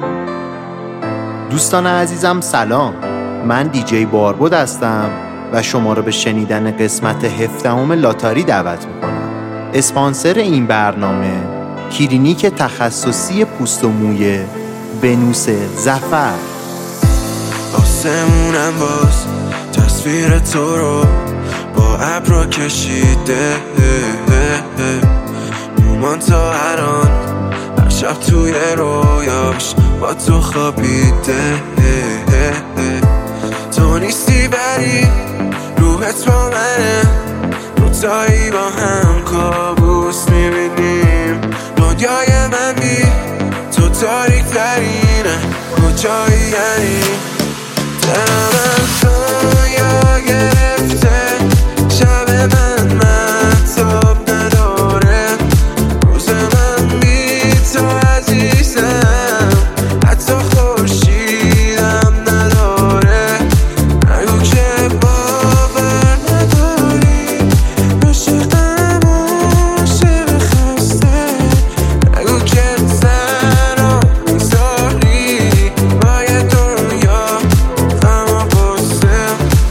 دوستان عزیزم سلام، من دیجی باربود هستم و شما رو به شنیدن قسمت 17 لاتاری دعوت میکنم. اسپانسر این برنامه کلینیک تخصصی پوست و موی بنوس ظفر. آسمونم باز تصویر تو رو با ابرا کشیده، مومان تا هران هر شب توی رویاش با تو خوابیده. تو نیستی بری روحت با منه، دوتایی با هم کابوس میبینیم. دنیای من بی تو تاریک ترینه، کجایی یعنی دلم از دنیا گرفته، شب من مهتاب نداره، روز من بی تو عزیزم حتی خورشیدم نداره. نگو که باور نداری عاشقم عاشق خسته، نگو که تنها میذاری با یه دنیا غم و غصه.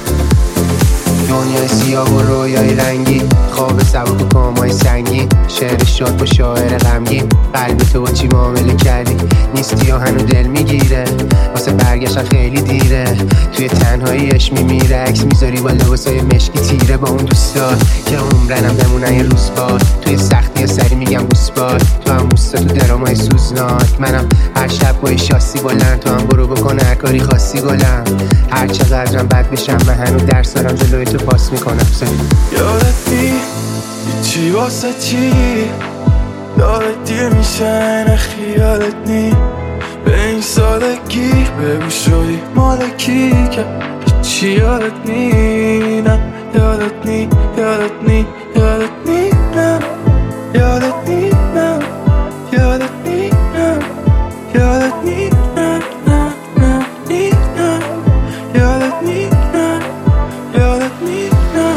دنیای سیاه و رویای رنگی، خواب سبک و کامای سنگین، شعر شاد با شاعر غمگین. قلب تو با چی معامله کردی؟ نیستی و هنو دل میگیره، واسه برگشتن خیلی دیره. توی تنهاییش میمیره، عکس میذاری با لباسای مشکی تیره. با اون دوستات که عمرنم بمونن یه روز باد، توی سختی سری میگم بوس باد. تو هم بوستا تو درامای سوزناک، منم هر شب با شاسی بلند. تو هم برو بکن هر کاری خاصی گلم، هر چقدرم بد بشم من هنو درس دارم جلوی تو پاس میکنم. یادت نی چی واسه چی، یادت دیر میشه نه خیالت نی. به این سادگی بگو شدی مالکی که چی. یادت نی نه یادت نی، یادت نی، یادت نی نه، یادت نی نه، یادت نی نه، یادت نی نه، نه نه نی نه، یادت نی نه، یادت نی نه،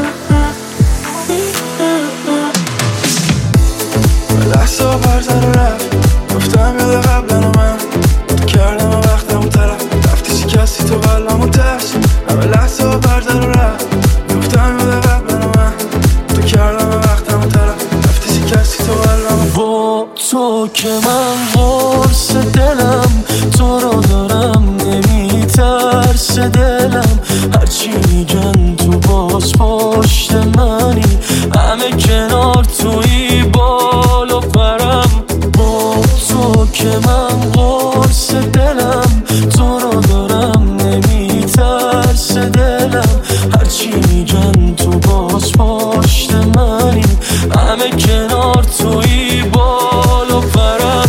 لحظه برزن و رفت، گفتم یاد قبلن و من تو کردم و وقتم و طرف رفتی شکستی تو قلبم و ترس. همه لحظه برزن و رفت، گفتم یاد قبلن و من تو کردم و وقتم و طرف رفتی شکستی تو قلبم. با تو که من قرص دلم، تو رو دارم نمیترس دلم. هرچی میگن تو باز پشت منی، همه کنار توی بال و پرم. با تو که من قرص دلم، تو رو دارم نمیترس دلم. هرچی میگن تو باز پشت منی، همه کنار توی بال و پرم.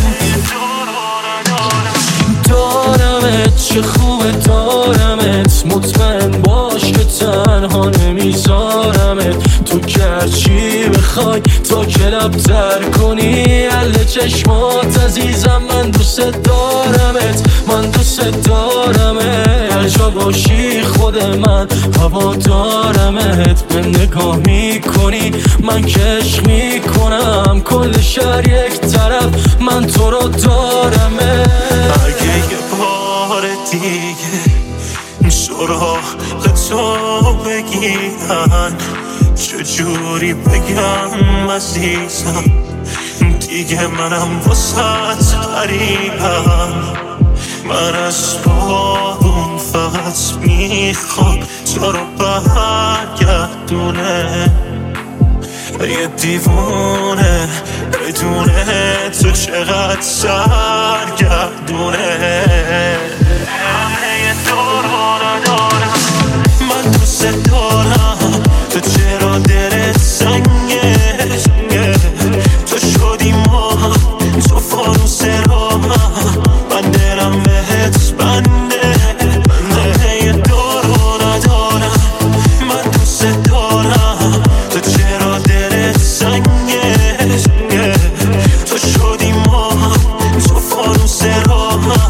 دارمت چه خوبه دارمت، مطمئن باش که تنها نمیذارمت. تو گرچی بخوای تا کلب تر کنی حل چشمات عزیزم، من دوست دارمت، من دوست دارمت. هر جا باشی خود من هوا دارمت. به نگاه میکنی من کشک میکنم، کل شهر یک طرف من تو رو دارمت. اگه یه بار دیگه سراغ تو بگیرن، چجوری بگم عزیزم دیگه منم واسه غریبم. من از بابون فقط میخوام تو رو برگردونه، یه دیوونه بدونه تو چقدر سرگردونه. یه دورانه دارم من دوست دارم، تو چرا دلت سنگه تو شدی ما، تو فانوس راه من دلم بهت بنده. یه دورانه دارم من دوست دارم، تو چرا دلت سنگه تو شدی ما، تو فانوس راه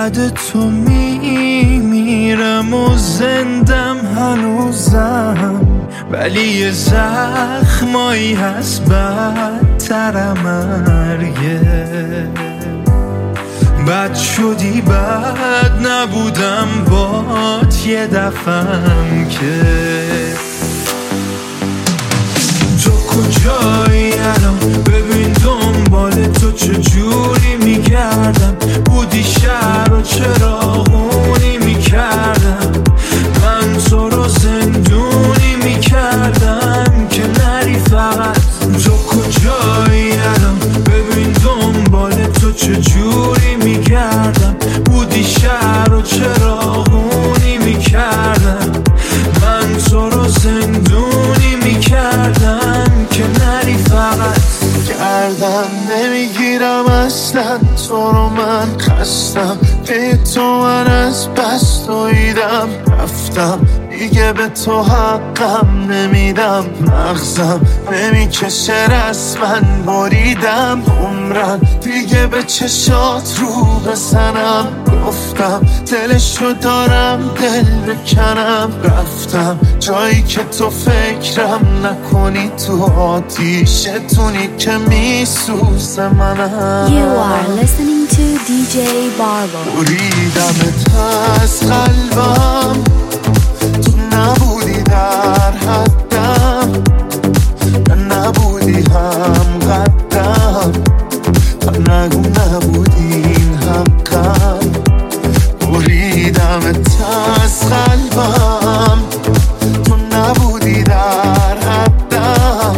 بعد تو میمیرم و زندم هنوزم، ولی یه زخمایی هست بدتر مرگه. بد شدی بد نبودم بات یه دفعم که. تو کجایی الان؟ ببین دنبال تو چجوری میگردم. بودی شهر و چراغونی میکردم، من تو رو زندونی میکردم که نری فقط. تو کجایی الان؟ ببین دنبال تو چجوری میگردم. بودی شهر و چراغونی میکردم، من تو رو زندونی میکردم که نری فقط. گردم نمیگیرم اصلا تو رو، من خستم به تو، من از بس دویدم رفتم دیگه به تو حقم نمیدم. مغزم نمیکشه رسمن بریدم عمرم دیگه به چشات رو بزنم. گفتم دلشو دارم دل بکنم، رفتم جایی که تو فکرم نکنی، تو آتیشتونی که میسوزه منم. You are listening to DJ Barbo. بریدمت از قلبم، تو نبودی در حدم، نبودی هم قدم، نگو نبودی این حقم. بریدمت از قلبم، تو نبودی در حدم،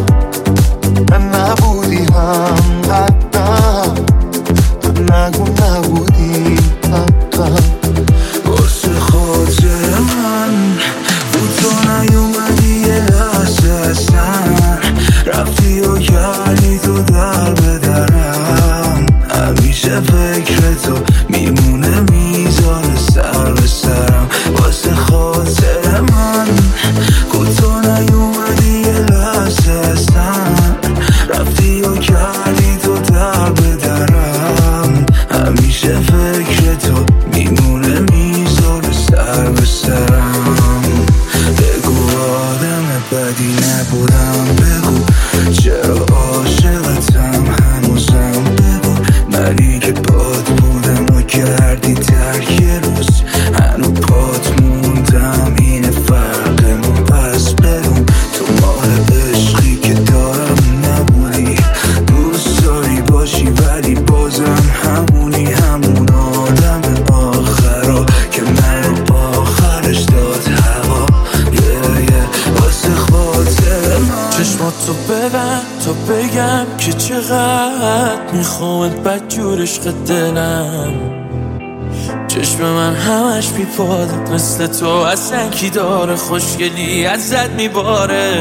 نبودی هم قدم، نگو نبودی این حقم. واسه خاطر من بود تو نیومدی یه لحظه اصلا، رفتی و کردی تو در بدرم. همیشه فکر تو میمونه میذاره سر به سرم. واسه خاطر من بود تو نیومدی یه لحظه اصلا، رفتی و کردی تو در بدرم. همیشه فکر تو میمونه میذاره سر به سرم. بگو آدم بدی نبودم، بگو چرا عاشقتم هنوزم، بگو منی که باد بودم و کردی ترک یه روز، هنو پات موندم اینه فرقمون. پس بدون تو مال عشقی که دارم نبودی، دوست داری باشی ولی بازم همونی، همون آدم آخرا که من آخرش داد هوا. واسه خاطر من چشماتو ببند تو بگم که چقدر میخوامت بدجور عشق دلم. چشم من همش بیپاده مثل تو، اصلا کی داره خوشگلی ازت میباره.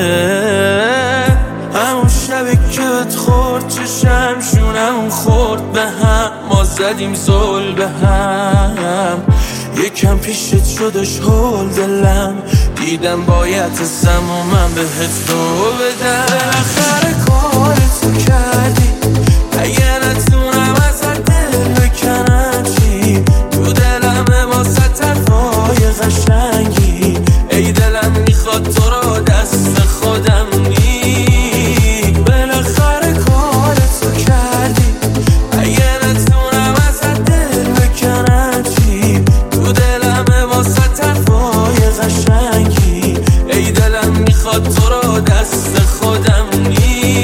همون شبی که بهت خورد چشم شونمون خورد به هم، ما زدیم زل به هم. یکم پیشت شدش هول دلم، دیدم باید ازم و من بهت رو بدم. بالاخره کارتو کردی، اگه نتونم ازت دل بکنم چی؟ تو دلمه واسه طرفای قشنگی، ای دلم میخواد تو رو دست خودم نی. بالاخره کارتو کردی، اگه نتونم ازت دل بکنم چی؟ تو دلمه واسه طرفای قشنگی، ای دلم میخواد تو رو دست خودم نی.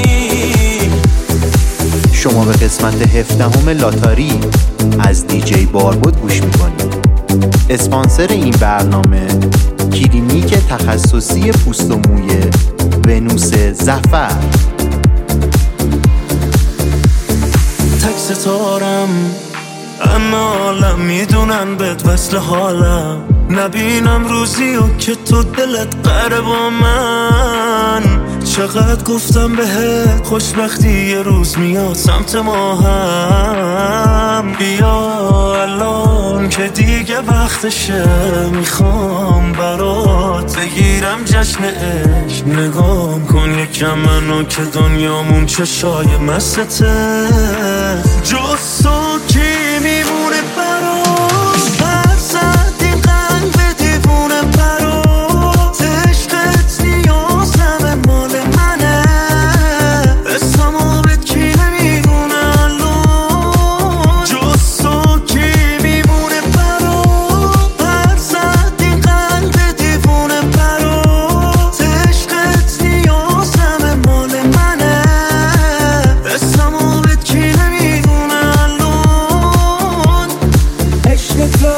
شما به قسمت 17 لاتاری از دیجی باربود گوش میکنید. اسپانسر این برنامه کلینیک تخصصی پوست و موی ونوس ظفر. تک ستارم اما عالم میدونن بد وصل حالم، نبینم روزی و که تو دلت قره با من. چقدر گفتم بهت خوشبختی یه روز میاد سمت ما هم. بیا الان که دیگه وقتشه، میخوام برات بگیرم جشن عشق. نگام کن یکم منو که دنیامون چشای مستته، جز تو کی میمونه برات.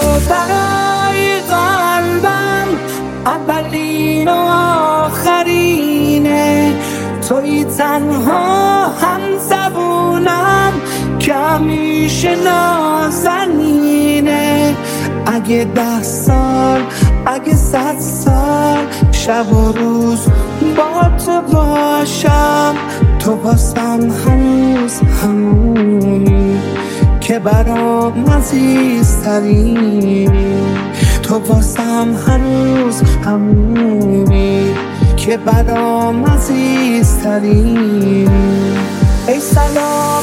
برای قلبم اولین و آخرینه، توی تنها هم زبونم که همیشه نازنینه. اگه 10 سال، اگه 100 سال، شب و روز با تو باشم، تو واسم هنوز همونی که برام عزیزترینی. تو واسم هنوز همونی که برام عزیزترینی. ای سلام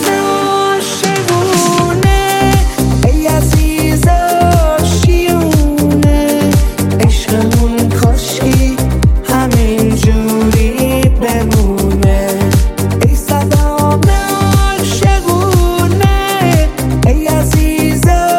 عاشقونه، ای عزیز آشیونه، عشقمون کاشکی همین جوری بمونه. ای سلام عاشقونه، ای عزیز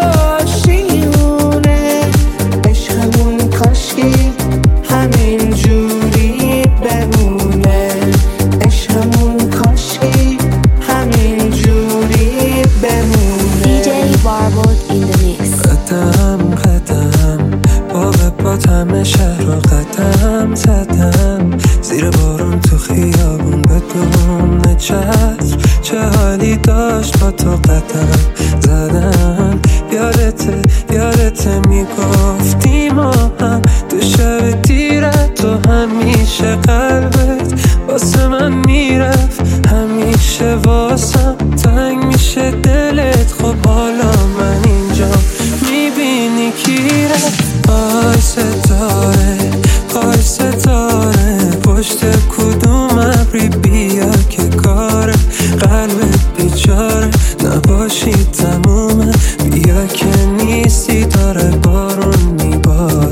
آشیونه، عشقمون کاشکی همین جوری بمونه. عشقمون کاشکی همین جوری بمونه. DJ Barbot in the mix. قدم با همه شهر رو قدم زدم، زیر بارون تو خیابون بدون چتر، چه حالی داشت با تو قدم زدم. یادته میگفتی ما هم تو شب دیره، تو همیشه قلبت واسه من میرفت، همیشه واسم تنگ میشه دلت. خب حالا من اینجا میبینی کی رفت. پای ستاره پشت کدوم ابری بیا که کار قلبت بیچاره نباشی تمومه، بیا که نیستی داره بارون میبار.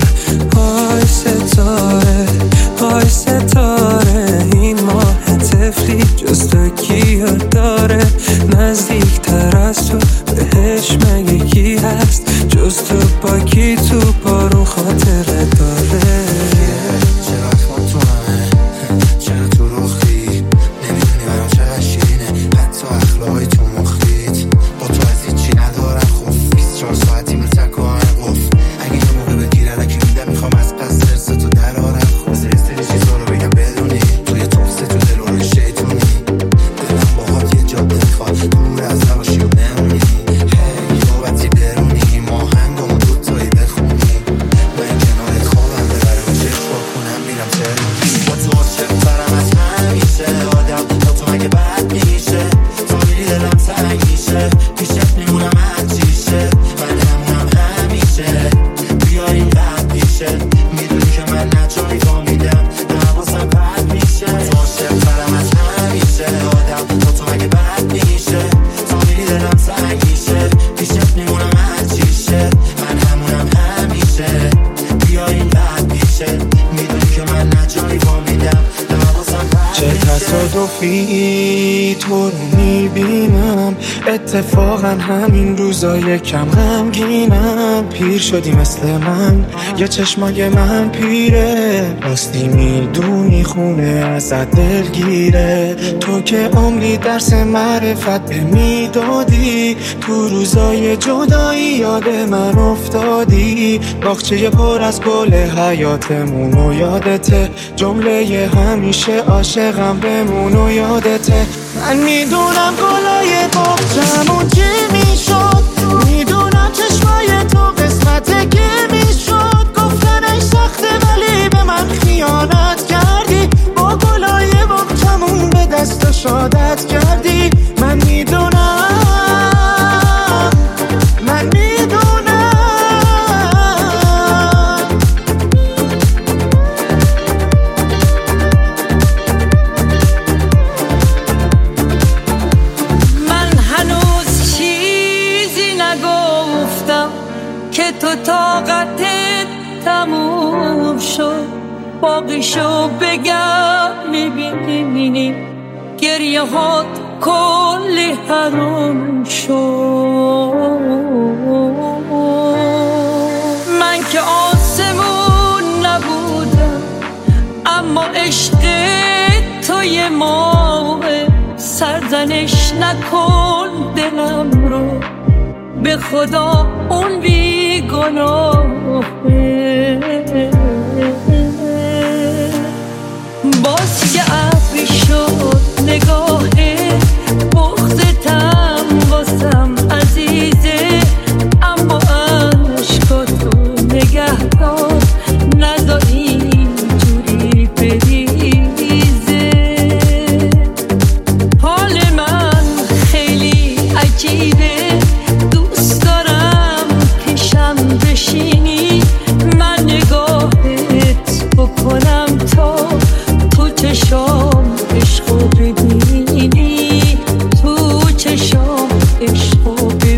پای ستاره این ماه طفلی جز تو کیا داره، نزدیک تر از تو بهش مگه کی هست جز تو، با کی تو بارون خاطره داره. چرا اطفال تو همه، چرا تو رخی نمیدونی برام چقدر شیرینه، حتی اخلاقی تو مخیت با تو از هیچی ندارم خوف. 24 ساعتی رو تکان قف، اگه یه موقع بگیرن اگه میدم میخوام از پس ترس تو درارم. بازه استری چیزا رو بگم بدونی توی توفسه تو دل رو شیطونی، دلم باهات یه جا بخواد دور از نباشی و نمونی. هی یابتی برونی ما هنگامو دوتایی بخونی، من کنارت خوابم ببره و چشم کنم میرم ترونی. با تو عاشق‌ترم از همیشه، آدم با تو مگه بد میشه، تا میری دلم تنگ میشه، پیشت میمونم هرچیشه، من همونم همیشه، بیا این قد میشه، میدونی که من نجایی با میدم نواسم بد میشه. تو عاشق‌ترم از همیشه، آدم با تو مگه بد میشه، تا میری دلم تنگ میشه، پیشت میمونم هرچیشه، من همونم همیشه، بیا این قد میشه، میدونی که من نجایی با میدم نواسم بد میشه. چه تصادفی تو رو میبینم، اتفاقا همین روزا یکم غمگینم. پیر شدی مثل من یا چشمای من پیره، راستی میدونی خونه ازت دلگیره. تو که عمری درس معرفت به میدادی، تو روزای جدایی یاد من افتادی. باغچه پر از گل حیاتمون و یادته، جمله همیشه عاشقم بمون و یادته. من میدونم گلای باغچمون چی میشد، میدونم چشمای تو قسمت کی میشد. گفتنش سخته ولی به من خیانت کردی، با گلای باغچمون به دست شادت کردی. من میدونم تو طاقتت تموم شد، باقیشو بگم میبینی گریه هات کلی حروم شد. من که آسمون نبودم اما عشق توی ماه، سرزنش نکن دلم رو، به خدا اون بیگناهه. باز یه ابری شد نگاهه، بغضتم واسم عزیزه، اما عشقاتو نگه دار، نذار اینجوری بریزه. حال من خیلی عجیبه، دوست دارم پیشم بشینی، من نگاهت بکنم تا تو چشام عشقو ببینی، تو چشام عشقو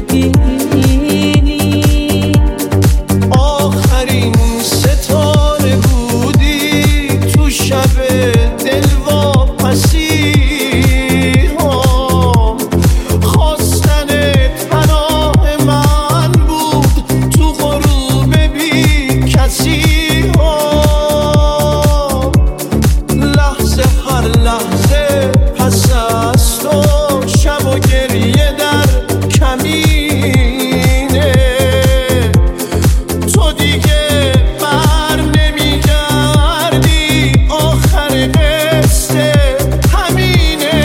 ببینی. آخرین ستاره بودی تو شب دلواپسی ها، خواستنت پناه من بود تو غروب بی کسی ها. لحظه هر لحظه پس از تو شب و گریه در کمینه، تو دیگه بر نمیگردی، آخر قصه همینه.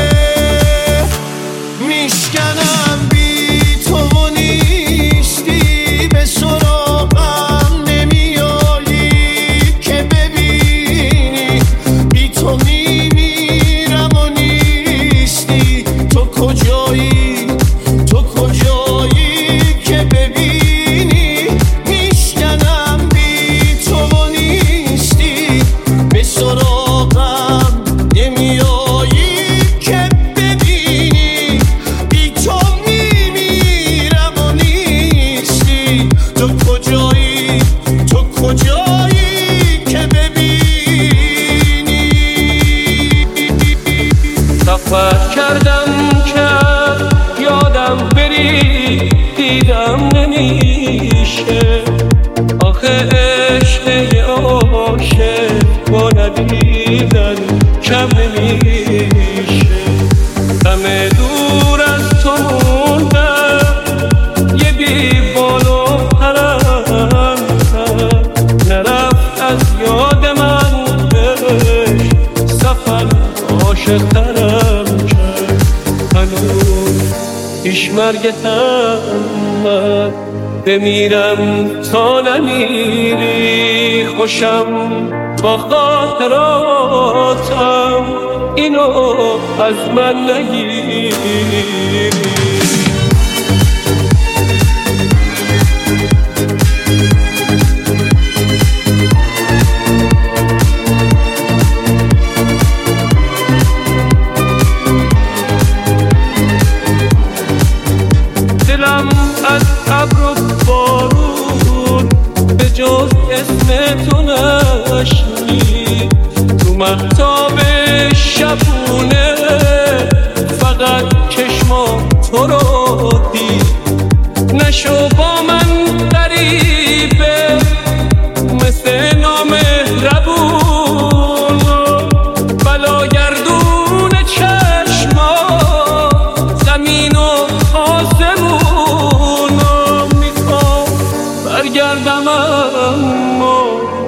میشکنم بی تو و نیستی، به سراغم نمیایی که ببینی، بی تو میمیرم و نیستی. تو کجایی، تو کجایی که ببینی، میشکنم بی تو و نیستی، به سراغم نمیایی که ببینی، بی تو میمیرم و نیستی. تو کجایی، تو کجایی که ببینی. سفر کردم که یادم بری، دیدم نمیشه، آخه عشق یه عاشق با ندیدن کم نمیشه. همه دور از تو موندم، یه بی بال و پرم نرفت از یاد من، سفر عاشق ترم کرد. هنوز پیش مرگتم من، بمیرم تا نمیری، خوشم با خاطراتم، اینو از من نگیری. دلم از ابر و بارون به جز اسم تو نشنید، تو مهتاب شبونه فقط چشمام تو رو دید. نشو با من غریبه مثل نامهربون، بلاگردون چشما زمین و آسمون. میخوام برگردم اما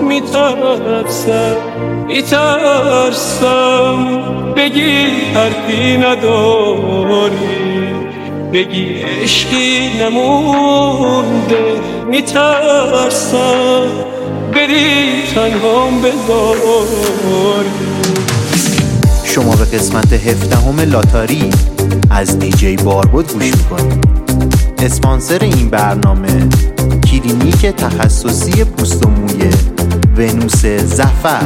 میترسم بگی حرفی نداری، بگی عشقی نمونده. میترسم بری تنهام بذاری. شما به قسمت 17 لاتاری از دیجی باربود گوش میکنید. اسپانسر این برنامه کلینیک تخصصی پوست و موی ونوس ظفر.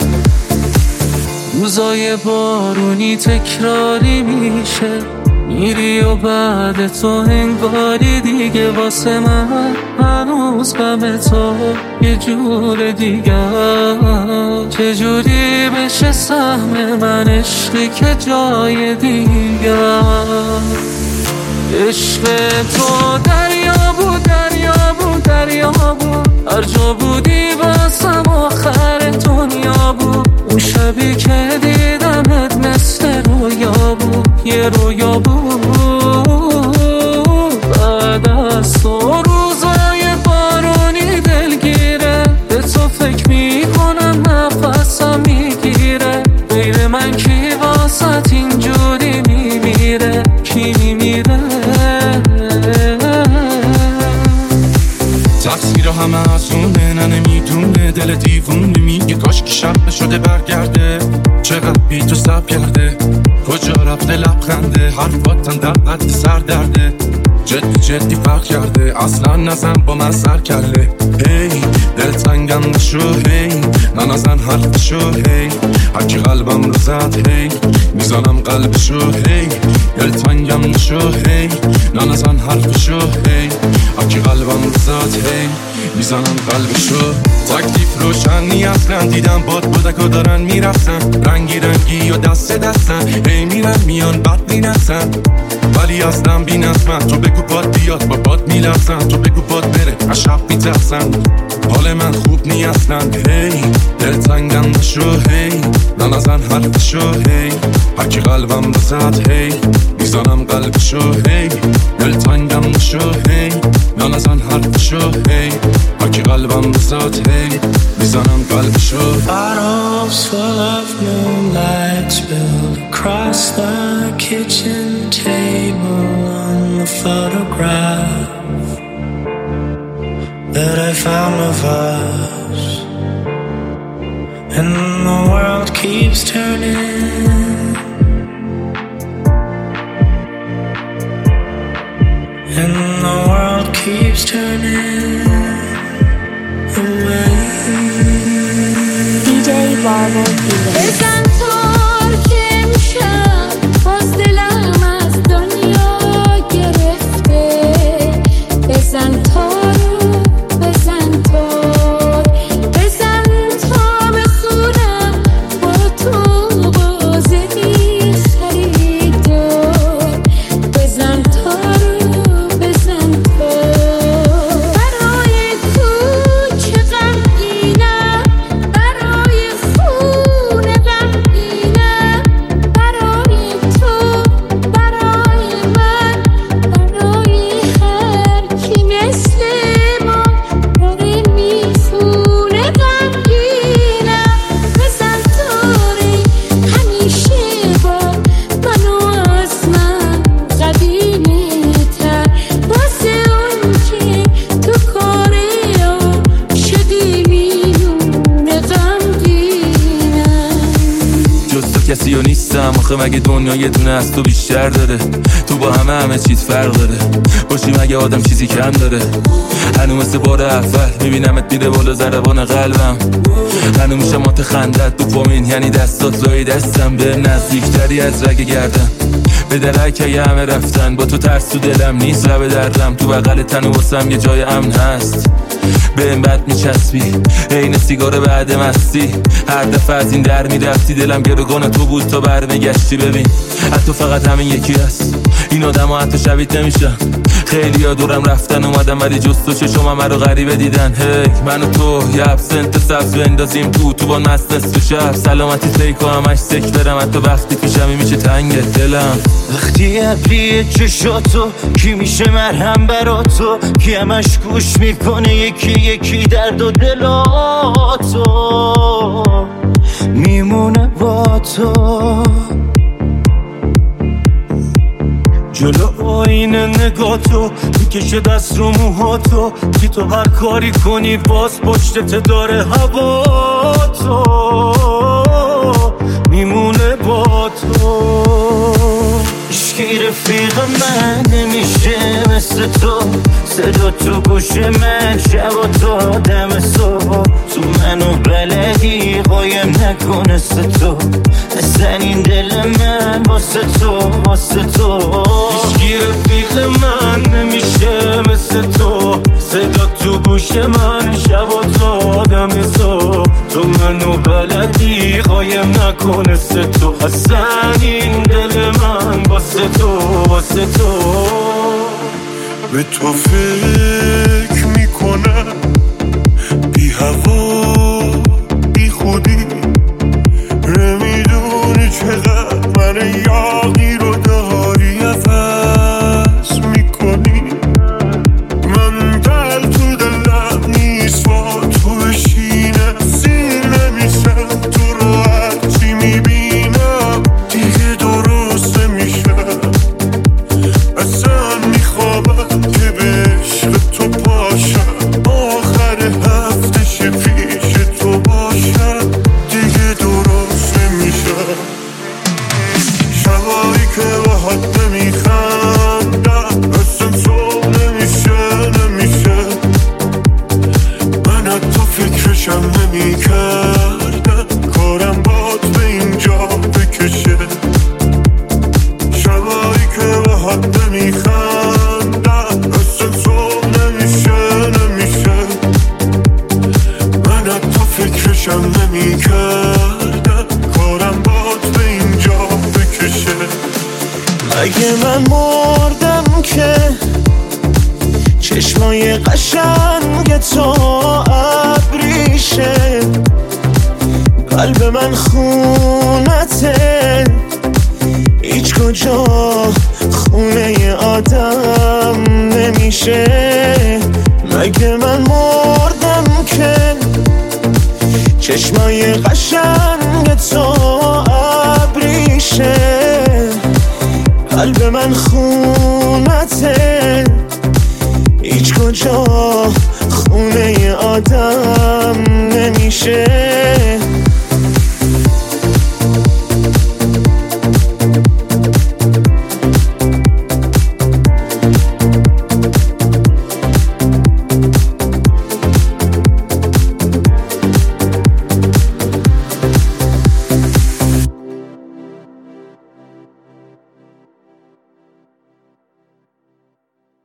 روزای بارونی تکراری میشه، میری و بعد تو انگاری دیگه واسه من هنوز غم تو یه جور دیگه. چجوری بشه سهم من عشقی که جای دیگه. عشق تو دریا بود، دریا بود، دریا بود، هر جا بودی واسم آخر دنیا بود. اون شبی که دیدمت مثل رویا بود، یه رویا بود. بعد آسونه نمیدونه دل دیوونه میگه کاش که شب شده برگرده چقدر بی تو سب کرده کجا رفته لبخنده حرفاتم در قد سر درده جدی فرق کرده اصلا نزن با من سر کله هی دل تنگم نشو هی نزن حرفشو هی هرکی قلبم رو زد هی میزنم قلبشو هی دل تنگم نشو هی نزن حرفشو هی هرکی قلبم رو زد هی میزنم قلبشو تکلیف روشنی اصلا دیدم بادکو دارن میرفتن رنگی و دستن هی میرن میان بد مینسن ولی اصلا بی نظمن تو بگو باد بیاد با باد میلرزن تو بگو باد بره از شب میترسن حال من خوب نی اصلا هی دل تنگم نشو هی نزن حرفشو هی هرکی قلبم رو زد هی میزنم قلبشو هی دل تنگم نشو هی نزن حرفشو هی هرکی قلبم رو زد هی میزنم قلبشو Bottles full of moonlight spilled across the kitchen table on the photograph that I found of us. And the world keeps turning, and the world keeps turning away. DJ Barbod بزن تار که میشم باز دلم از دنیا گرفته بزن تارو بزن تار بزن تا بخونم با تو بازه خریدار بزن تارو بزن تار برای کوچه غمگینم برای خونه غمگینم برای تو برای من برای هر کی مثل ما داره میخونه غمگینم بزن تاری همیشه با منو از من قدیمی تر واسه اون که تو کاره شدی میونه غمگینم جز تو کسی و نیستم آخه مگه دنیا یه دونه از تو بیشتر داره تو با همه چیز فرق داره باشی مگه آدم چیزی کم داره هنو مثل بار اول میبینمت میره بالا ضربان قلبم هنو میشه مات خندت دوپامین یعنی دستات لای دستم به نزدیکتری از رگ گردم به درک یه همه رفتن با تو ترس تو دلم نیست لب دردم تو بغل تن و واسم یه جای امن هست به این بد میچسبی عین سیگار بعد مستی هر دفعه از این در میرفتی دلم گروگان تو بود تا برمیگشتی ببین حتی فقط همین یکی هست این آدم ها حتی شبیه نمیشن خیلی ها دورم رفتن اومدم ولی جز تو چشم همه رو غریبه دیدن هی من و تو یه ابسنت سبز بندازیم تو با مست نصف شب سلامتی تیکو همش سک برم حتی وقتی پیشمی میشه تنگ دلم وقتی ابری چشاتو کی میشه مرهم برا تو کی همش گوش میکنه یکی درد و دلاتو میمونه با تو جلو آینه نگاه تو میکشه دست رو موهاتو که تو هر کاری کنی باز پشتت داره هوا تو میمونه با تو عشقی رفیق من نمیشه مثل تو صدا تو گوش من شب و تا دم صبح تو منو بلدی قایم نکن مثل تو اصلا این دل من واسه تو عشقی رفیق من نمیشه مثل تو صدا تو گوش من شب و تا دم صبح تو منو بلدی قایم نکن مثل تو اصلا این دل من واسه تو به تو فکر میکنم بی هوا بی خودی نمیدونی چقدر من یاقی رو داری عوض میکنی من دل تو دلم نیست با تو بشینه سیر نمیشم تو رو هرچی میبینم دیگه درست نمیشم اصلا میخوابم که به عشق تو پاشم آخر فکرشم نمی کردم کارم باد به اینجا بکشه شبایی که به حد نمی خندم مثل تو نمیشه من حتی فکرشم نمی کردم کارم باد به اینجا بکشه اگه من مردم که چشمای قشنگ تو ابریشه قلب من خونته هیچ کجا خونه آدم نمیشه مگه من مردم که چشمای قشنگ تو ابریشه قلب من خونته هیچ کجا خونه آدم نمیشه